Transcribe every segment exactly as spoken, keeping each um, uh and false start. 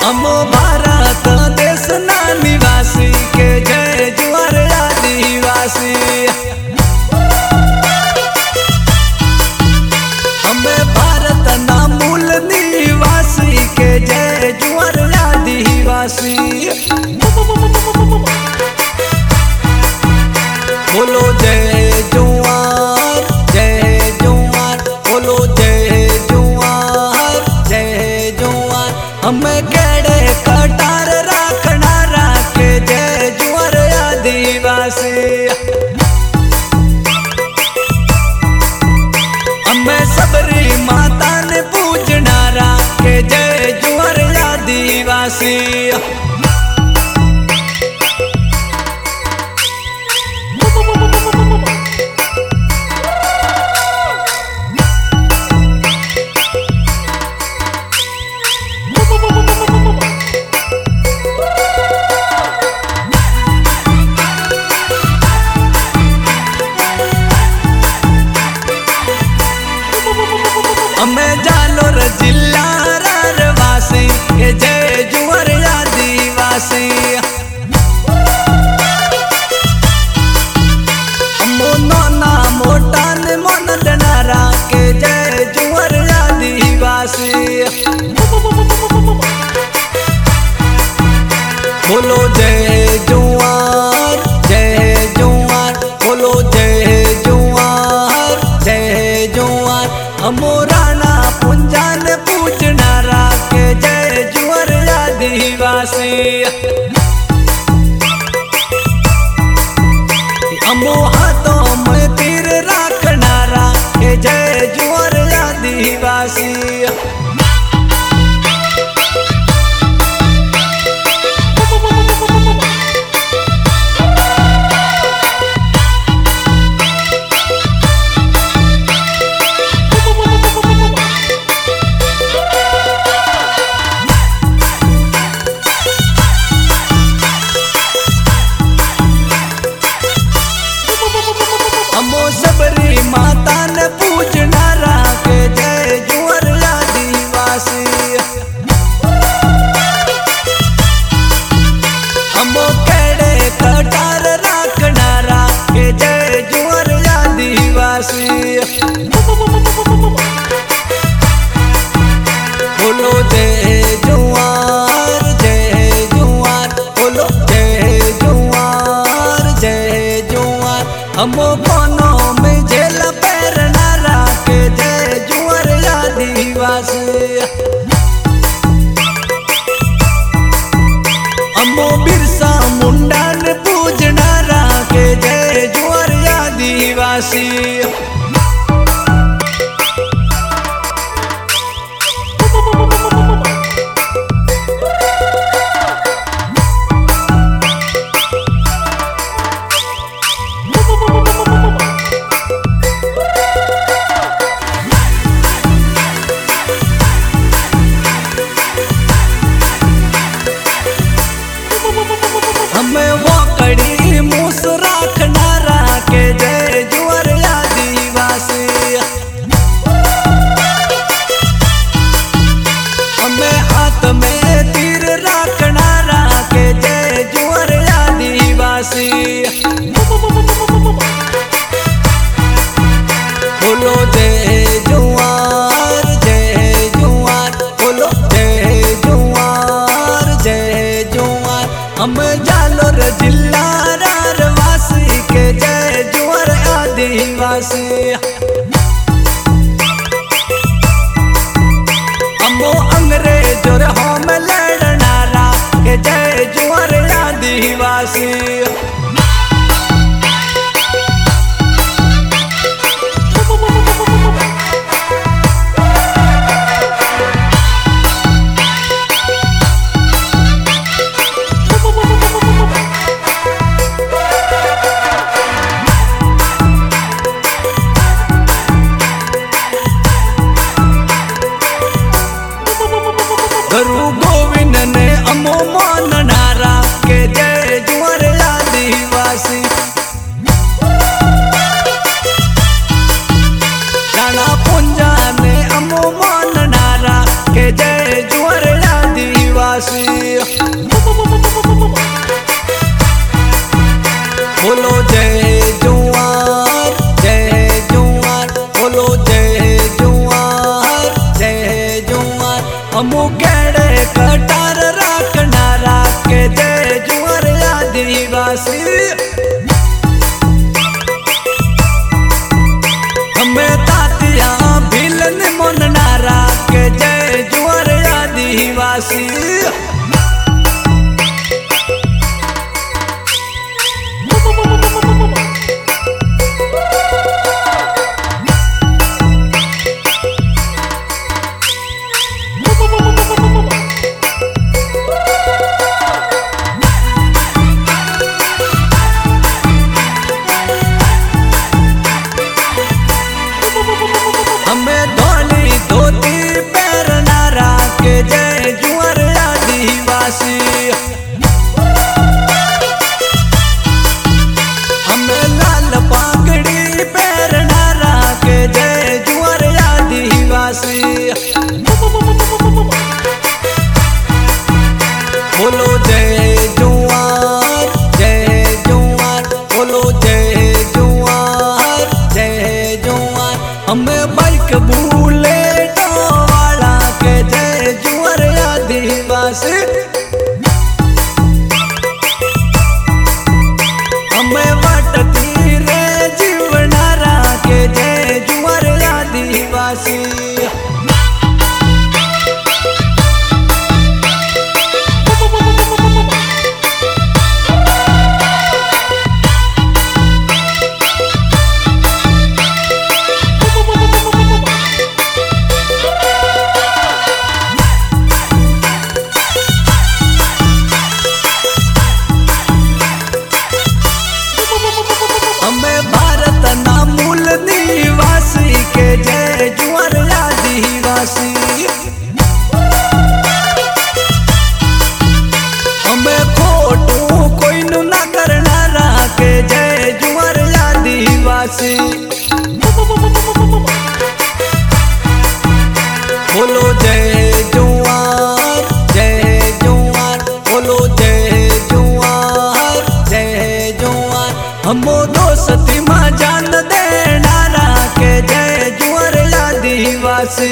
अमो भारत देश ना निवासी के जय जुआर आदिवासी। हमें भारत ना मूल निवासी के जय जुआर आदिवासी। बोलो जय जुआर जय जुआर, बोलो जय जुआर जय जुआर। हमें केड़े कटार राखना राखे जय जुआर आदिवासी। हमें सबरी माता ने पूजना राखे जय जुआर आदिवासी। हमें जालोर जिला रारवासी के जय जुआर आदिवासी। अमो नोना मोटा ने मन डनारा के जय जुआर आदिवासी। बोलो जय जुआर जय जुआर, बोलो जय जुआर जय जुआर। हमो राणा पुंजान पूजना राखे जय जुआर आदिवासी। हमो हाथों में तीर राखना राखे जय जुआर आदिवासी। हमो सबरी माता ने पूजना राखे जय जुआर आदिवासी। हमो केड़े कटार राखना राखे जय जुआर आदिवासी। बोलो जय जुआर जय जुआर, बोलो जय जुआर जय जुआर। हमो कोनो में झेल पैरना राखे जय जुआर आदिवासी। हमो बिरसा मुंडा ने पूजना राखे जय जुआर आदिवासी। हमें वो कड़ी मूस राखना राखे जय जुआर आदिवासी। हमें हाथ में तीर राखना राखे जय जुआर आदिवासी। बोलो जय जुआर जय जुआर, बोलो जय जुआर जय जुआर। हम जालोर जिला रारवासी के जय जुआर आदिवासी। हमो अंग्रेज और हम लड़ना राखे जय जुआर आदिवासी। गुरु गोविंद ने अमो मानना राखे जय जुआर आदिवासी। राणा पुंजा ने अमो मानना राखे जय जुआर आदिवासी। बोलो जय जुआर जय जुआर, बोलो जय जुआर जय जुआर। हमू केड़े कटार राखना राखे जय जुआर आदिवासी। हमें तातिया भिलन मन ना राखे जय जुआर आदिवासी। हमें धोली धोती पहनना राखे जय जुआर आदिवासी। हमें लाल पागड़ी पहनना राखे जय जुआर आदिवासी। बोलो जय जुआर जय जुआर, बोलो जय जुआर जय जुआर। हमें बाइक बुलेट वाला के जय जुआर आदिवासी। हमें वटती रे जीवना राखे जय जुआर आदिवासी। हमें भारत ना मूल निवासी के जय जुआर आदिवासी। हमें खोटू कोई नु ना करना राखे जय जुआर आदिवासी। बोलो जय जुआर जय जुआर, बोलो जय जुआर जय जुआर। हमो दोस्ती माँ जान देना राखे जय जुआर आदिवासी।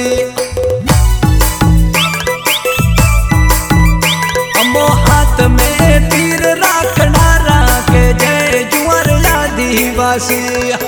हमो हाथ में तीर राखना राखे जय जुआर आदिवासी।